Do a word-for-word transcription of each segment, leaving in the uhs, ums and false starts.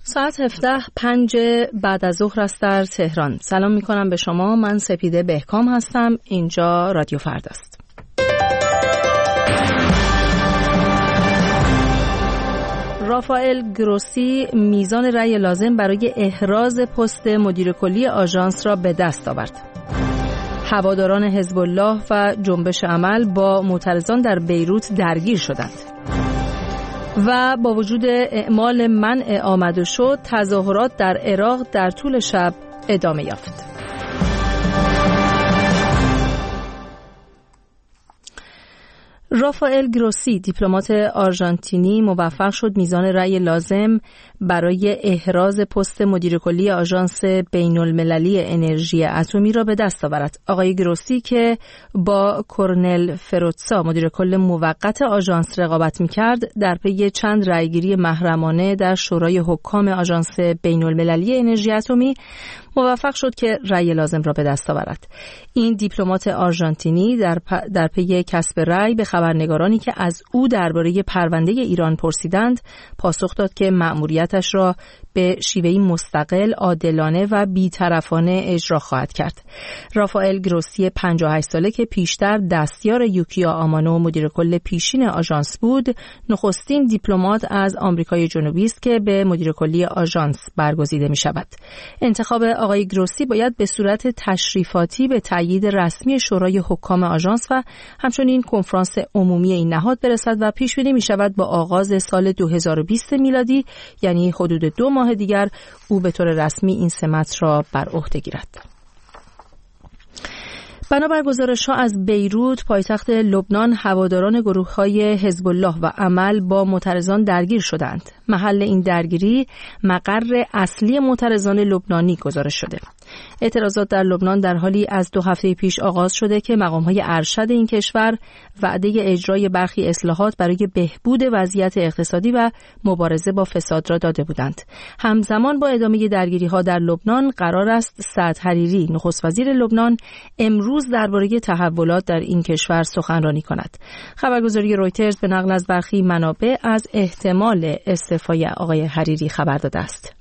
ساعت هفده پنج بعد از ظهر است در تهران. سلام می کنم به شما. من سپیده بهکام هستم. اینجا رادیو فردا است. رافائل گروسی میزان رأی لازم برای احراز پست مدیر کلی آژانس را به دست آورد. هواداران حزب الله و جنبش عمل با معترضان در بیروت درگیر شدند. و با وجود اعمال منع آمد و شد، تظاهرات در عراق در طول شب ادامه یافت. رافائل گروسی دیپلمات آرژانتینی موفق شد میزان رأی لازم برای احراز پست مدیر کلی آژانس بین‌المللی انرژی اتمی را به دست آورد. آقای گروسی که با کورنل فروتسا مدیر کل موقت آژانس رقابت می‌کرد، در پی چند رأیگیری محرمانه در شورای حکام آژانس بین‌المللی انرژی اتمی موفق شد که رأی لازم را به دست آورد. این دیپلمات آرژانتینی در پ... در پی کسب رأی به خبرنگارانی که از او درباره پرونده ایران پرسیدند پاسخ داد که مأموریتش را به شیوهی مستقل، عادلانه و بی‌طرفانه اجرا خواهد کرد. رافائل گروسی پنجاه و هشت ساله که پیشتر دستیار یوکیا آمانو مدیر کل پیشین آژانس بود، نخستین دیپلمات از آمریکای جنوبی است که به مدیر کلی آژانس برگزیده می شود. انتخاب آقای گروسی باید به صورت تشریفاتی به تایید رسمی شورای حکام آژانس و همچنین کنفرانس عمومی این نهاد برسد و پیش بینی می شود با آغاز سال دو هزار و بیست میلادی، یعنی حدود دو ماه دیگر، او به طور رسمی این سمت را بر عهده گیرد. بنابر گزارش‌ها از بیروت، پایتخت لبنان، هواداران گروه‌های حزب الله و عمل با معترضان درگیر شدند. محل این درگیری مقر اصلی معترضان لبنانی گزارش شده. اعتراضات در لبنان در حالی از دو هفته پیش آغاز شده که مقام‌های ارشد این کشور وعده اجرای برخی اصلاحات برای بهبود وضعیت اقتصادی و مبارزه با فساد را داده بودند. همزمان با ادامه درگیری‌ها در لبنان قرار است سعد حریری، نخست وزیر لبنان، امروز درباره تحولات در این کشور سخنرانی کند. خبرگزاری رویترز به نقل از برخی منابع از احتمال استعفای آقای حریری خبر داده است.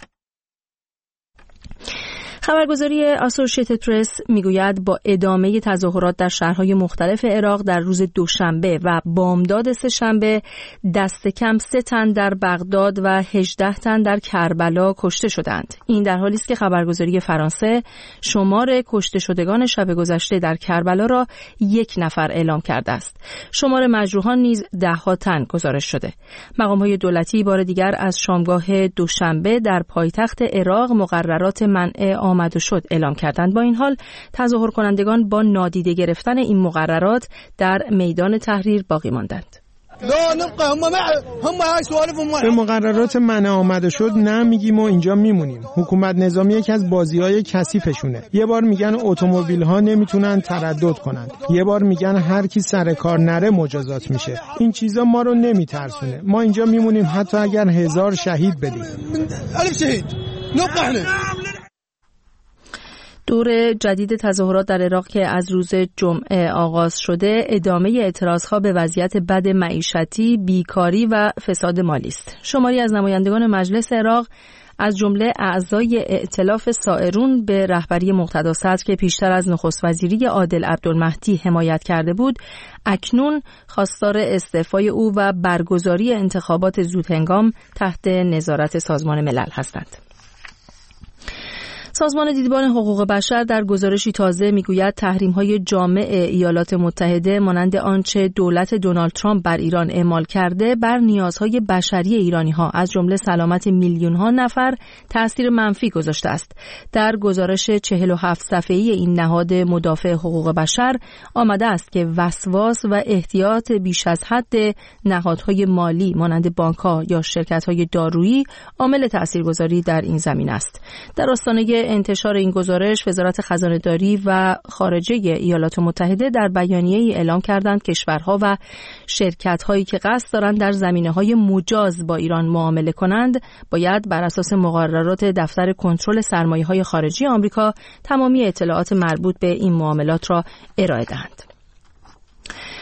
خبرگزاری اسوسییتد پرس میگوید با ادامه تظاهرات در شهرهای مختلف عراق در روز دوشنبه و بامداد سه‌شنبه، دست کم سه تن در بغداد و هجده تن در کربلا کشته شدند. این در حالی است که خبرگزاری فرانسه شمار کشته شدگان شب گذشته در کربلا را یک نفر اعلام کرده است. شمار مجروحان نیز ده ها تن گزارش شده. مقام‌های دولتی بار دیگر از شامگاه دوشنبه در پایتخت عراق مقررات منع آمد و شد اعلام کردند. با این حال تظاهر کنندگان با نادیده گرفتن این مقررات در میدان تحریر باقی ماندند. به مقررات منع آمد و شد نه میگیم و اینجا میمونیم. حکومت نظامی یکی از بازی‌های کثیفشونه. یه بار میگن اتومبیل‌ها نمیتونن تردد کنند، یه بار میگن هر کی سر کار نره مجازات میشه. این چیزا ما رو نمیترسونه. ما اینجا میمونیم حتی اگر هزار شهید بدیم. الف شهید نبقى. دور جدید تظاهرات در عراق که از روز جمعه آغاز شده، ادامه اعتراضها به وضعیت بد معیشتی، بیکاری و فساد مالی است. شماری از نمایندگان مجلس عراق از جمله اعضای ائتلاف سائرون به رهبری مقتدا صدر که پیشتر از نخست وزیری عادل عبدالمهدی حمایت کرده بود، اکنون خواستار استعفای او و برگزاری انتخابات زودهنگام تحت نظارت سازمان ملل هستند. سازمان دیدبان حقوق بشر در گزارشی تازه میگوید تحریم‌های جامع ایالات متحده مانند آنچه دولت دونالد ترامپ بر ایران اعمال کرده بر نیازهای بشری ایرانی‌ها از جمله سلامت میلیون‌ها نفر تأثیر منفی گذاشته است. در گزارش چهل و هفت صفحه‌ای این نهاد مدافع حقوق بشر آمده است که وسواس و احتیاط بیش از حد نهادهای مالی مانند بانک‌ها یا شرکت‌های دارویی عامل تأثیرگذاری در این زمینه است. در آستانه انتشار این گزارش، وزارت خزانه‌داری و خارجه ایالات متحده در بیانیه‌ای اعلام کردند کشورها و شرکت‌هایی که قصد دارند در زمینه‌های مجاز با ایران معامله کنند، باید بر اساس مقررات دفتر کنترل سرمایه‌های خارجی آمریکا تمامی اطلاعات مربوط به این معاملات را ارائه دهند.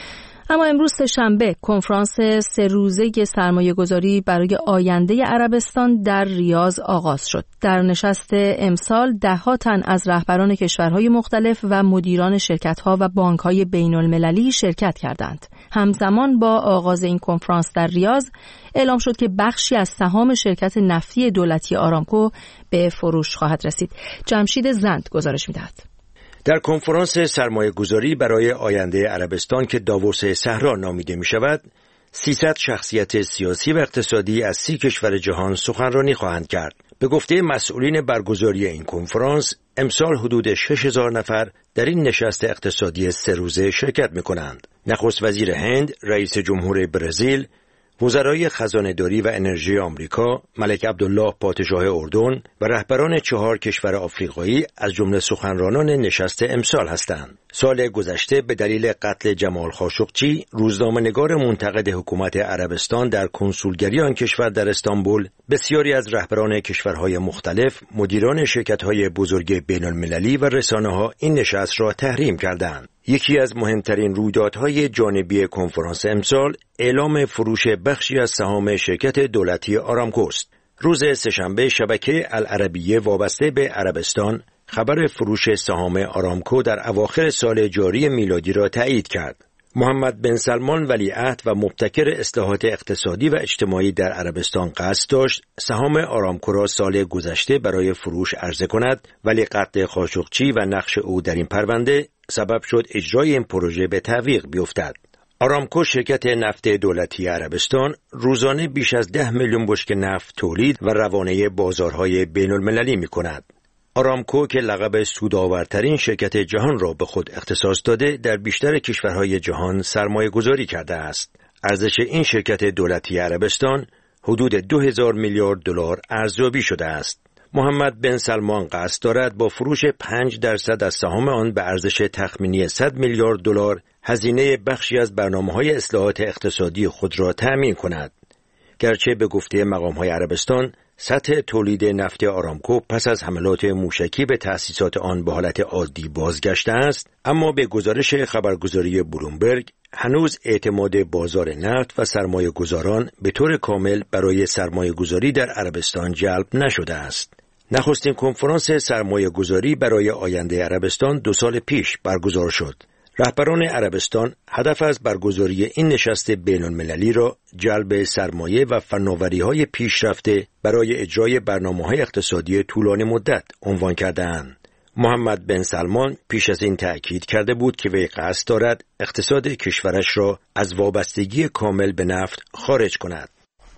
اما امروز سه‌شنبه کنفرانس سه روزه سرمایه‌گذاری برای آینده عربستان در ریاض آغاز شد. در نشست امسال ده‌ها تن از رهبران کشورهای مختلف و مدیران شرکت‌ها و بانک‌های بین‌المللی شرکت کردند. همزمان با آغاز این کنفرانس در ریاض اعلام شد که بخشی از سهام شرکت نفتی دولتی آرامکو به فروش خواهد رسید. جمشید زند گزارش می‌دهد. در کنفرانس سرمایه‌گذاری برای آینده عربستان که داووس صحرا نامیده می‌شود، سیصد شخصیت سیاسی و اقتصادی از سی کشور جهان سخنرانی خواهند کرد. به گفته مسئولین برگزاری این کنفرانس، امسال حدود شش هزار نفر در این نشست اقتصادی سه روزه شرکت می‌کنند. نخست وزیر هند، رئیس جمهور برزیل، وزرای خزانه‌داری و انرژی آمریکا، ملک عبدالله پادشاه اردن و رهبران چهار کشور آفریقایی از جمله سخنرانان نشست امسال هستند. سال گذشته به دلیل قتل جمال خاشقچی، روزنامه‌نگار منتقد حکومت عربستان در کنسولگری آن کشور در استانبول، بسیاری از رهبران کشورهای مختلف، مدیران شرکت‌های بزرگ بین‌المللی و رسانه‌ها این نشست را تحریم کردند. یکی از مهمترین رویدادهای جانبی کنفرانس امسال اعلام فروش بخشی از سهام شرکت دولتی آرامکو است. روز سه‌شنبه شبکه العربیه وابسته به عربستان خبر فروش سهام آرامکو در اواخر سال جاری میلادی را تایید کرد. محمد بن سلمان ولیعهد و مبتکر اصلاحات اقتصادی و اجتماعی در عربستان قصد داشت سهام آرامکو را سال گذشته برای فروش عرضه کند، ولی قتل خاشقچی و نقش او در این پرونده سبب شد اجرای این پروژه به تعویق بیفتد. آرامکو شرکت نفت دولتی عربستان روزانه بیش از ده میلیون بشکه نفت تولید و روانه بازارهای بین‌المللی می‌کند. آرامکو که لقب سودآورترین شرکت جهان را به خود اختصاص داده، در بیشتر کشورهای جهان سرمایه گذاری کرده است. ارزش این شرکت دولتی عربستان حدود دو هزار میلیارد دلار ارزیابی شده است. محمد بن سلمان قصد دارد با فروش پنج درصد از سهام آن به ارزش تخمینی صد میلیارد دلار هزینه بخشی از برنامه‌های اصلاحات اقتصادی خود را تأمین کند. گرچه به گفته مقام‌های عربستان سطح تولید نفت آرامکو پس از حملات موشکی به تأسیسات آن به حالت عادی بازگشته است، اما به گزارش خبرگزاری بلومبرگ هنوز اعتماد بازار نفت و سرمایه گذاران به طور کامل برای سرمایه گذاری در عربستان جلب نشده است. نخستین کنفرانس سرمایه گذاری برای آینده عربستان دو سال پیش برگزار شد. رهبران عربستان هدف از برگزاری این نشست بین‌المللی را جلب سرمایه و فناوری‌های پیشرفته برای اجرای برنامه‌های اقتصادی طولانی مدت عنوان کرده‌اند. محمد بن سلمان پیش از این تأکید کرده بود که وی قصد دارد اقتصاد کشورش را از وابستگی کامل به نفت خارج کند.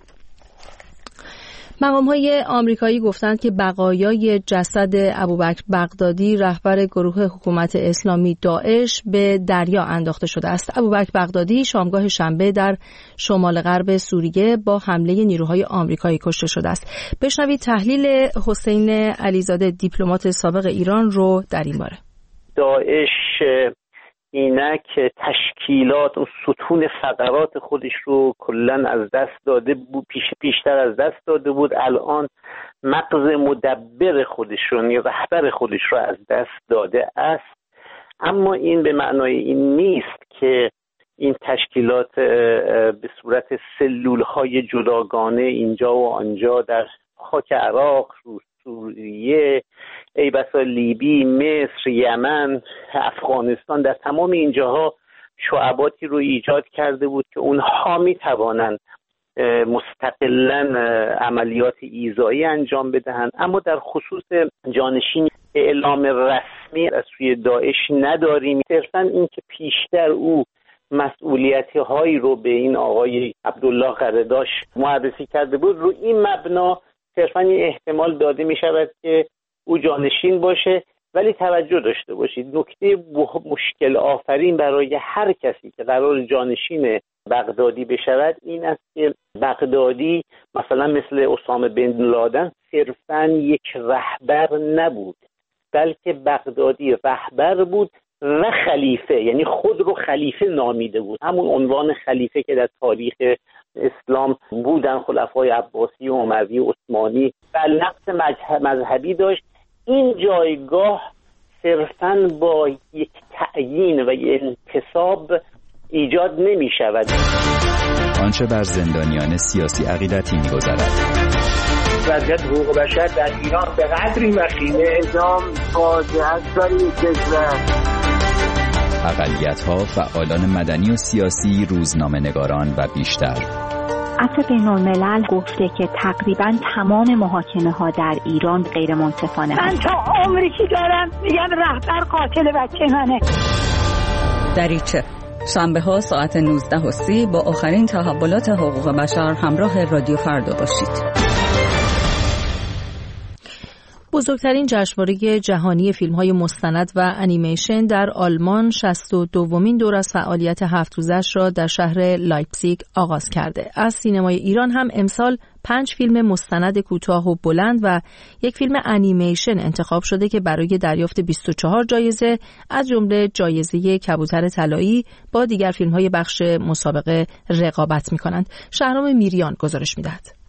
مقام‌های آمریکایی گفتند که بقایای جسد ابوبکر بغدادی رهبر گروه حکومت اسلامی داعش به دریا انداخته شده است. ابوبکر بغدادی شامگاه شنبه در شمال غرب سوریه با حمله نیروهای آمریکایی کشته شده است. بشنوید تحلیل حسین علیزاده دیپلمات سابق ایران رو در این باره. داعش اینک تشکیلات و ستون فقرات خودش رو کلن از دست داده بود، پیش پیشتر از دست داده بود. الان مغز مدبر خودش رو، یعنی رهبر خودش رو از دست داده است. اما این به معنای این نیست که این تشکیلات به صورت سلول‌های جداگانه اینجا و آنجا در خاک عراق، سوریه، ای بسا لیبی، مصر، یمن، افغانستان، در تمام اینجاها شعباتی رو ایجاد کرده بود که اونها می توانند مستقلاً عملیات ایذایی انجام بدهند. اما در خصوص جانشین اعلام رسمی از سوی داعش نداریم. صرفاً این که پیشتر او مسئولیتی هایی رو به این آقای عبدالله قرداش معرفی کرده بود، رو این مبنا صرفاً این احتمال داده می شود که او جانشین باشه. ولی توجه داشته باشید، نکته مشکل آفرین برای هر کسی که قرار جانشین بغدادی بشود این است که بغدادی مثلا مثل اسامه بن لادن صرفاً یک رهبر نبود، بلکه بغدادی رهبر بود و خلیفه، یعنی خود رو خلیفه نامیده بود. همون عنوان خلیفه که در تاریخ اسلام بودن خلفای عباسی و اموی و عثمانی و نقص مذهبی داشت. این جایگاه صرفاً با یک تعیین و یک انتصاب ایجاد نمی شود. آنچه بر زندانیان سیاسی عقیدتی می گذرد. وضعیت حقوق بشر در ایران به قدری وخیمه، اعدام فاجعه است برای کشور. اقلیت‌ها، فعالان مدنی و سیاسی، روزنامه‌نگاران و بیشتر. عفو بین‌الملل گفته که تقریباً تمام محاکمه‌ها در ایران غیر منصفانه. من تا عمری که دارم میگم رهبر قاتل بچه منه. دریچه شنبه ها ساعت نوزده و سی با آخرین تحولات حقوق بشر همراه رادیو فردا باشید. بزرگترین جشنواره جهانی فیلم‌های مستند و انیمیشن در آلمان شصت و دومین دور از فعالیت هفت روزش را در شهر لایپزیگ آغاز کرده. از سینمای ایران هم امسال پنج فیلم مستند کوتاه و بلند و یک فیلم انیمیشن انتخاب شده که برای دریافت بیست و چهار جایزه از جمله جایزه کبوتر طلایی با دیگر فیلم‌های بخش مسابقه رقابت می‌کنند. شهرام میریان گزارش می‌دهد.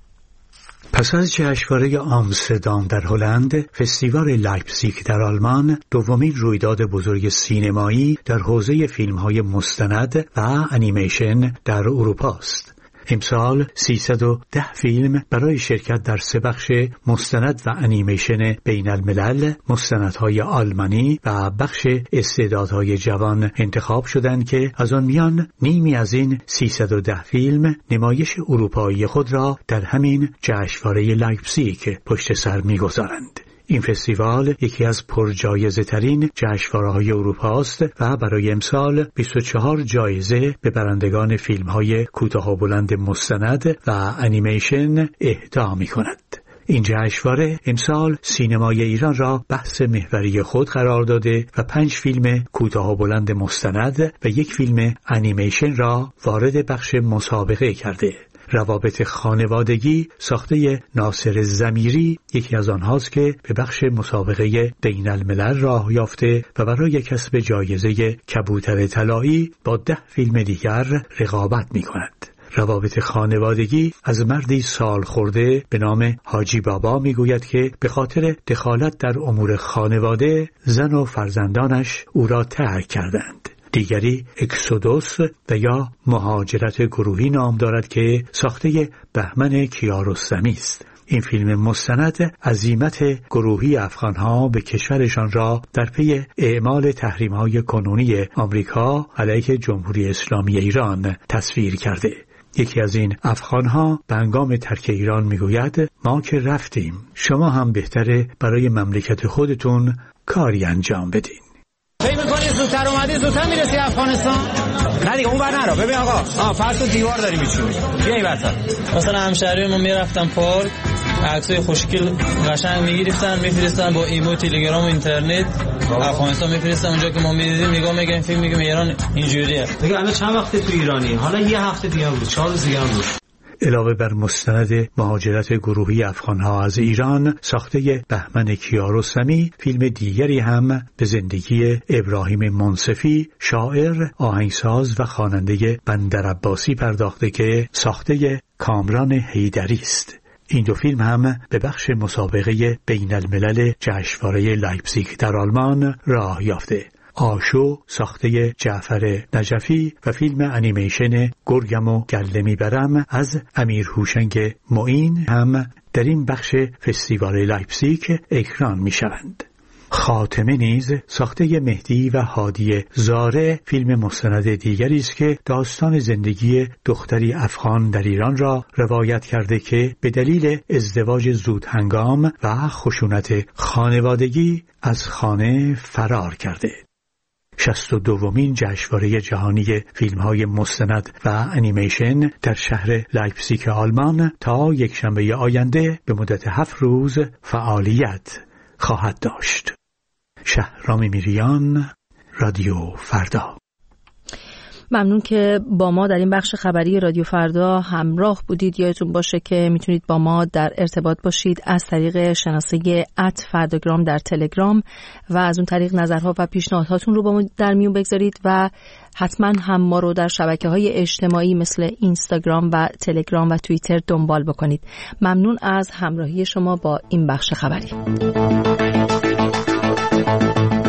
پس از جشنواره آمستردام در هلند، فستیوال لایپزیگ در آلمان دومین رویداد بزرگ سینمایی در حوزه فیلم‌های مستند و انیمیشن در اروپا است. امسال سیصد و ده فیلم برای شرکت در سه بخش مستند و انیمیشن بین الملل، مستندهای آلمانی و بخش استعدادهای جوان انتخاب شدند که از آن میان نیمی از این سیصد و ده فیلم نمایش اروپایی خود را در همین جشنواره لایپزیگ پشت سر می‌گذارند. این فستیوال یکی از پرجایزه ترین جشنواره‌های اروپا است و برای امسال بیست و چهار جایزه به برندگان فیلم‌های کوتاه و بلند مستند و انیمیشن اهدا می‌کند. این جشنواره امسال سینمای ایران را بحث محوری خود قرار داده و پنج فیلم کوتاه و بلند مستند و یک فیلم انیمیشن را وارد بخش مسابقه کرده. روابط خانوادگی ساخته ناصر ضمیری یکی از آنهاست که به بخش مسابقه بین الملل راه یافته و برای کسب جایزه کبوتر طلایی با ده فیلم دیگر رقابت می کند. روابط خانوادگی از مردی سال خورده به نام حاجی بابا می گوید که به خاطر دخالت در امور خانواده زن و فرزندانش او را ترک کردند. دیگری اکسودوس و یا مهاجرت گروهی نام دارد که ساخته بهمن کیارستمی است. این فیلم مستند عزیمت گروهی افغانها به کشورشان را در پی اعمال تحریم‌های کنونی آمریکا علیه جمهوری اسلامی ایران تصویر کرده. یکی از این افغانها به هنگام ترک ایران میگوید ما که رفتیم، شما هم بهتره برای مملکت خودتون کاری انجام بدین. فکر می‌کنی زودتر اومدی زودتر میرسی افغانستان؟ نه دیگه اون بر نرو. ببین آقا، آ فرض دیوار داری می‌چینی. بیا این وسط. مثلا همشهریمون میرفتن پارک، عکسای خوشگل قشنگ میگرفتن میفرستن با ایمو، تلگرام و اینترنت. افغانستان میفرستن اونجا که ما می‌دیدیم، نگاه می‌کنیم فیلم میگیم ایران اینجوریه. دیگه الان چند وقته تو ایرانی؟ حالا یه هفته دیگه بود، چهار روز دیگه بود. علاوه بر مستند مهاجرت گروهی افغانها از ایران ساخته بهمن کیارستمی، فیلم دیگری هم به زندگی ابراهیم منصفی، شاعر، آهنگساز و خواننده بندر عباسی پرداخته که ساخته کامران حیدری است. این دو فیلم هم به بخش مسابقه بین الملل جشنواره لایپزیگ در آلمان راه یافته. آشو ساخته جعفر نجفی و فیلم انیمیشن گرگم و گله میبرم از امیر هوشنگ معین هم در این بخش فستیوال لایپزیگ اکران میشوند. خاتمه نیز ساخته مهدی و هادی زاره فیلم مستند دیگری است که داستان زندگی دختری افغان در ایران را روایت کرده که به دلیل ازدواج زود هنگام و خشونت خانوادگی از خانه فرار کرده. شصت و دومین جشنواره جهانی فیلم‌های مستند و انیمیشن در شهر لایپزیگ آلمان تا یکشنبه آینده به مدت هفت روز فعالیت خواهد داشت. شهرام میریان، رادیو فردا. ممنون که با ما در این بخش خبری رادیو فردا همراه بودید. یادتون باشه که میتونید با ما در ارتباط باشید از طریق شناسه ات فرداگرام در تلگرام و از اون طریق نظرها و پیشنهادهاتون رو با ما در میون بگذارید و حتما هم ما رو در شبکه‌های اجتماعی مثل اینستاگرام و تلگرام و توییتر دنبال بکنید. ممنون از همراهی شما با این بخش خبری.